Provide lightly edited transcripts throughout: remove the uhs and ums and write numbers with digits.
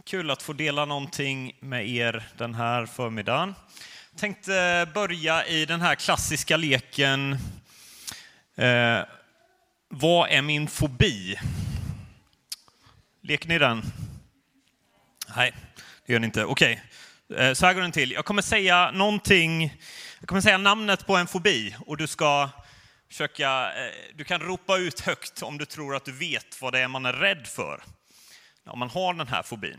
Kul att få dela någonting med er den här förmiddagen. Jag tänkte börja i den här klassiska leken. Vad är min fobi? Leker ni den? Nej, det gör ni inte. Okej, så här går den till. Jag kommer säga någonting. Jag kommer säga namnet på en fobi och du ska försöka. Du kan ropa ut högt om du tror att du vet vad det är man är rädd för. Om man har den här fobin.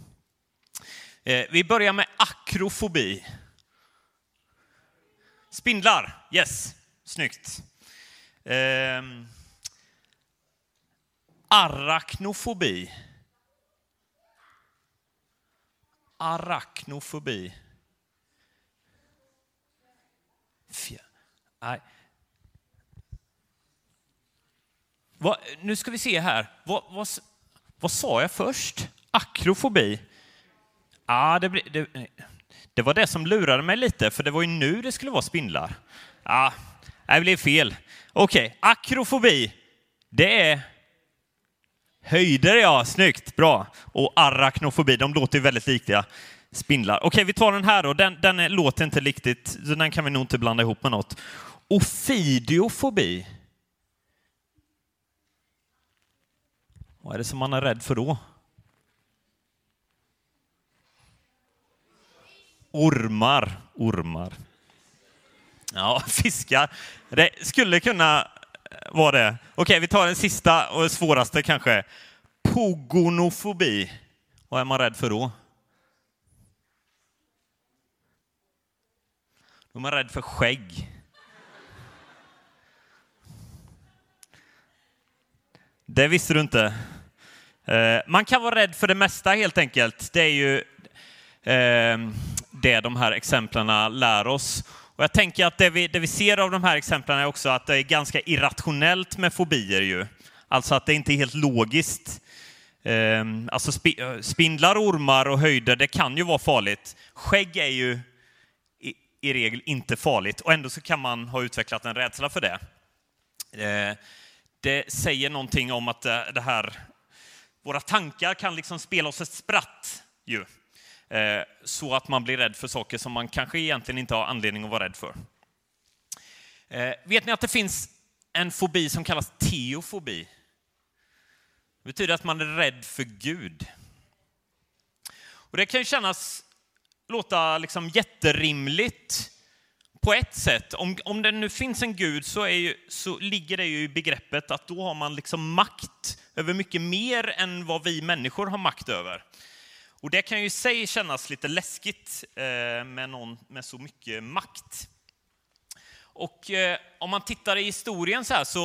Vi börjar med akrofobi. Spindlar, yes, snyggt. Arachnofobi. Arachnofobi. Nej. Nu ska vi se här. Vad sa jag först? Akrofobi. Ja, det var det som lurade mig lite, för det var ju nu det skulle vara spindlar. Ja, det blev fel. Okej, akrofobi. Det är höjder, ja, snyggt, bra. Och arachnofobi, de låter ju väldigt lika spindlar. Okej, vi tar den här då. Den låter inte riktigt, så den kan vi nog inte blanda ihop med något. Ofidiofobi. Vad är det som man är rädd för då? Ormar. Ja, fiskar. Det skulle kunna vara det. Okej, vi tar den sista och svåraste kanske. Pogonofobi. Vad är man rädd för då? Då är man rädd för skägg. Det visste du inte. Man kan vara rädd för det mesta helt enkelt. Det är ju det de här exemplen lär oss. Och jag tänker att det vi ser av de här exemplen är också att det är ganska irrationellt med fobier ju. Alltså att det inte är helt logiskt. Alltså spindlar, ormar och höjder, det kan ju vara farligt. Skägg är ju i regel inte farligt och ändå så kan man ha utvecklat en rädsla för det. Det säger någonting om att det här, våra tankar kan liksom spela oss ett spratt ju. Så att man blir rädd för saker som man kanske egentligen inte har anledning att vara rädd för. Vet ni att det finns en fobi som kallas teofobi? Det betyder att man är rädd för Gud. Och det kan ju låta liksom jätterimligt på ett sätt. Om det nu finns en Gud så ligger det ju i begreppet att då har man liksom makt över mycket mer än vad vi människor har makt över. Och det kan ju i sig kännas lite läskigt med någon med så mycket makt. Och om man tittar i historien så här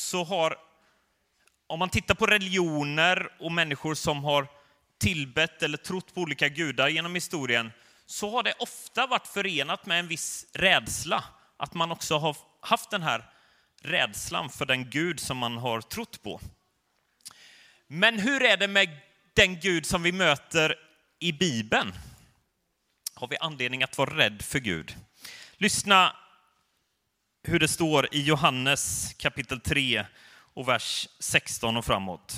om man tittar på religioner och människor som har tillbett eller trott på olika gudar genom historien, så har det ofta varit förenat med en viss rädsla. Att man också har haft den här rädslan för den Gud som man har trott på. Men hur är det med den Gud som vi möter i Bibeln? Har vi anledning att vara rädd för Gud? Lyssna hur det står i Johannes kapitel 3 och vers 16 och framåt.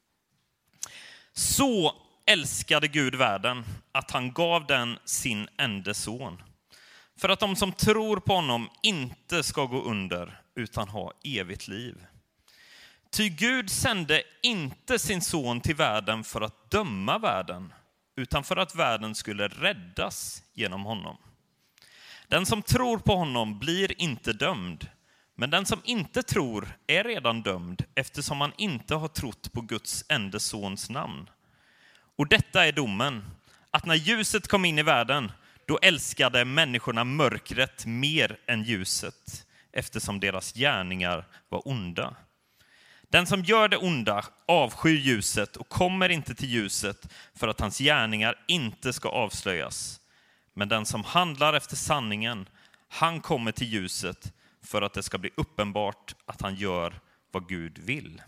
Så älskade Gud världen att han gav den sin enda son. För att de som tror på honom inte ska gå under utan ha evigt liv. Ty Gud sände inte sin son till världen för att döma världen, utan för att världen skulle räddas genom honom. Den som tror på honom blir inte dömd, men den som inte tror är redan dömd eftersom han inte har trott på Guds enda sons namn. Och detta är domen, att när ljuset kom in i världen, då älskade människorna mörkret mer än ljuset, eftersom deras gärningar var onda. Den som gör det onda avskyr ljuset och kommer inte till ljuset för att hans gärningar inte ska avslöjas. Men den som handlar efter sanningen, han kommer till ljuset för att det ska bli uppenbart att han gör vad Gud vill.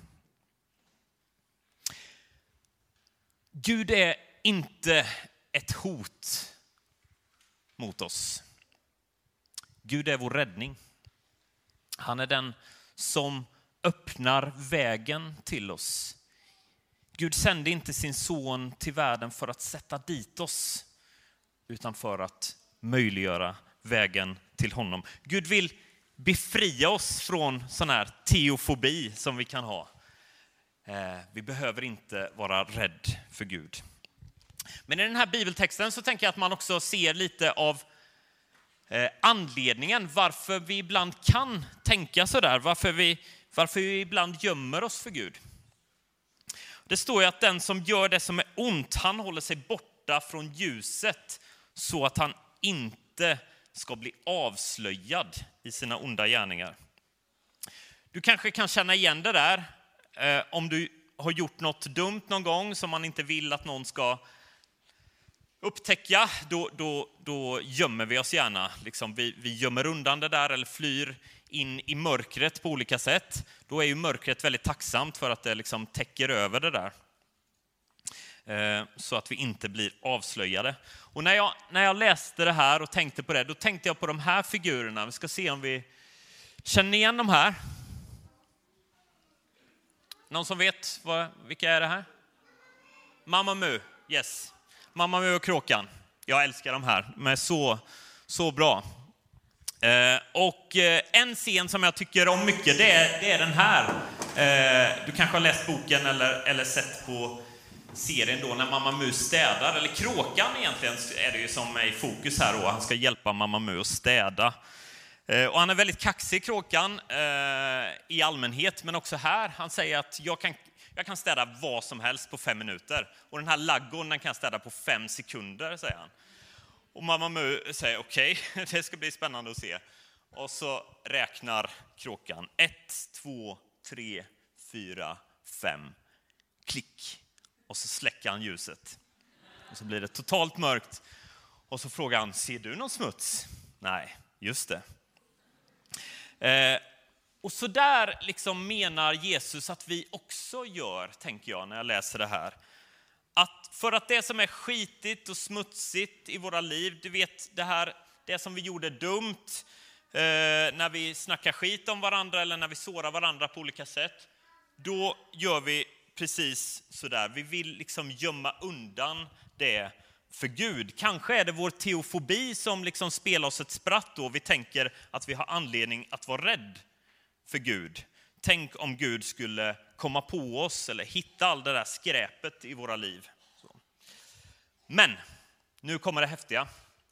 Gud är inte ett hot mot oss. Gud är vår räddning. Han är den som öppnar vägen till oss Gud sände inte sin son till världen för att sätta dit oss, utan för att möjliggöra vägen till honom. Gud vill befria oss från sån här teofobi som vi kan ha. Vi behöver inte vara rädd för Gud. Men i den här bibeltexten så tänker jag att man också ser lite av anledningen varför vi ibland kan tänka så där. Varför vi ibland gömmer oss för Gud. Det står ju att den som gör det som är ont, han håller sig borta från ljuset så att han inte ska bli avslöjad i sina onda gärningar. Du kanske kan känna igen det där om du har gjort något dumt någon gång som man inte vill att någon ska upptäcka. Då gömmer vi oss gärna. Liksom vi gömmer undan det där eller flyr in i mörkret på olika sätt. Då är ju mörkret väldigt tacksamt för att det liksom täcker över det där. Så att vi inte blir avslöjade. Och när jag läste det här och tänkte på det, då tänkte jag på de här figurerna. Vi ska se om vi känner igen de här. Någon som vet vilka är det här? Mamma Mu, yes. Mamma Mu och Kråkan. Jag älskar de här, de är så bra. Och en scen som jag tycker om mycket, det är den här. Du kanske har läst boken eller sett på serien då när Mamma Mu städar. Eller Kråkan egentligen är det ju som är i fokus här då. Han ska hjälpa Mamma Mu att städa. Och han är väldigt kaxig, Kråkan, i allmänhet. Men också här, han säger att jag kan städa vad som helst på 5 minuter. Och den här laggården den kan jag städa på 5 sekunder, säger han. Och Mamma Mu säger okej, det ska bli spännande att se. Och så räknar Kråkan 1, 2, 3, 4, 5. Klick. Och så släcker han ljuset. Och så blir det totalt mörkt. Och så frågar han, ser du någon smuts? Nej, just det. Och så där liksom menar Jesus att vi också gör, tänker jag när jag läser det här. Att för att det som är skitigt och smutsigt i våra liv, du vet det som vi gjorde dumt, när vi snackar skit om varandra eller när vi sårar varandra på olika sätt, då gör vi precis sådär. Vi vill liksom gömma undan det för Gud. Kanske är det vår teofobi som liksom spelar oss ett spratt då. Vi tänker att vi har anledning att vara rädd för Gud. Tänk om Gud skulle komma på oss eller hitta all det där skräpet i våra liv. Så. Men nu kommer det häftiga.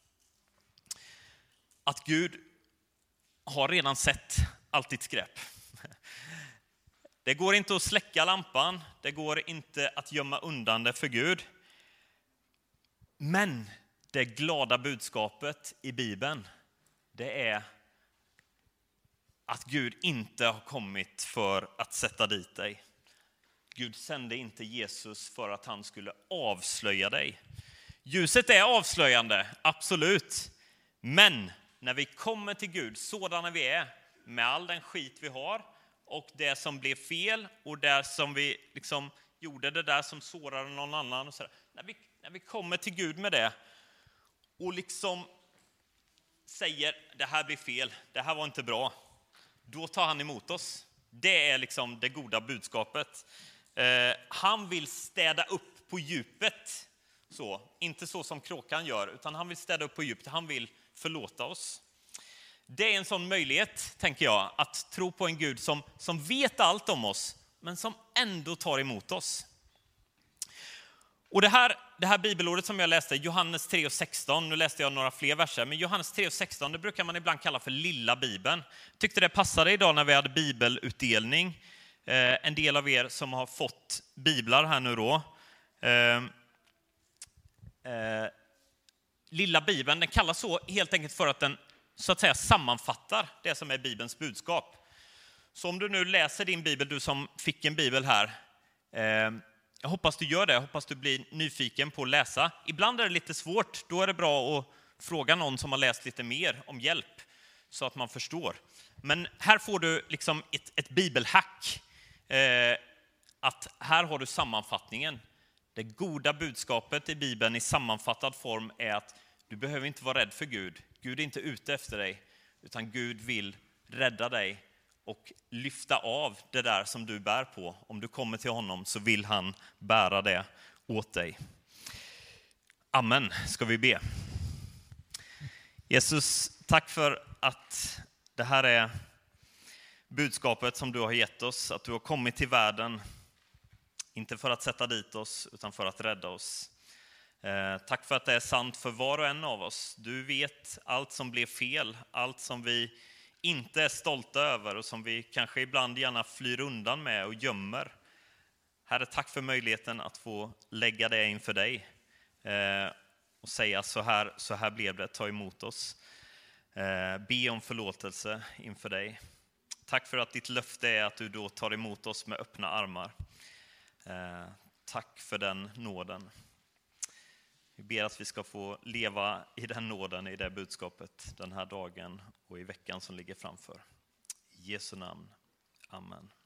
Att Gud har redan sett allt ditt skräp. Det går inte att släcka lampan. Det går inte att gömma undan det för Gud. Men det glada budskapet i Bibeln, det är att Gud inte har kommit för att sätta dit dig. Gud sände inte Jesus för att han skulle avslöja dig. Ljuset är avslöjande, absolut. Men när vi kommer till Gud, sådana vi är, med all den skit vi har och det som blev fel och det som vi liksom gjorde, det där som sårade någon annan. Och så där. När vi kommer till Gud med det och liksom säger det här blir fel, det här var inte bra. Då tar han emot oss. Det är liksom det goda budskapet. Han vill städa upp på djupet. Så, inte så som Kråkan gör, utan han vill städa upp på djupet. Han vill förlåta oss. Det är en sån möjlighet, tänker jag, att tro på en Gud som vet allt om oss, men som ändå tar emot oss. Och det här bibelordet som jag läste, Johannes 3:16, nu läste jag några fler verser, men Johannes 3:16, det brukar man ibland kalla för lilla Bibeln. Tyckte det passade idag när vi hade bibelutdelning. En del av er som har fått biblar här nu då. Lilla Bibeln, den kallas så helt enkelt för att den så att säga sammanfattar det som är Bibelns budskap. Så om du nu läser din bibel, du som fick en bibel här, jag hoppas du gör det, jag hoppas du blir nyfiken på att läsa. Ibland är det lite svårt, då är det bra att fråga någon som har läst lite mer om hjälp så att man förstår. Men här får du liksom ett bibelhack. Att här har du sammanfattningen. Det goda budskapet i Bibeln i sammanfattad form är att du behöver inte vara rädd för Gud. Gud är inte ute efter dig, utan Gud vill rädda dig och lyfta av det där som du bär på. Om du kommer till honom så vill han bära det åt dig. Amen, ska vi be. Jesus, tack för att det här är budskapet som du har gett oss. Att du har kommit till världen, inte för att sätta dit oss utan för att rädda oss. Tack för att det är sant för var och en av oss. Du vet allt som blev fel, allt som vi inte är stolta över och som vi kanske ibland gärna flyr undan med och gömmer. Herre, tack för möjligheten att få lägga det inför dig och säga så här blev det, ta emot oss. Be om förlåtelse inför dig. Tack för att ditt löfte är att du då tar emot oss med öppna armar. Tack för den nåden. Vi ber att vi ska få leva i den nåden, i det budskapet den här dagen och i veckan som ligger framför. I Jesu namn. Amen.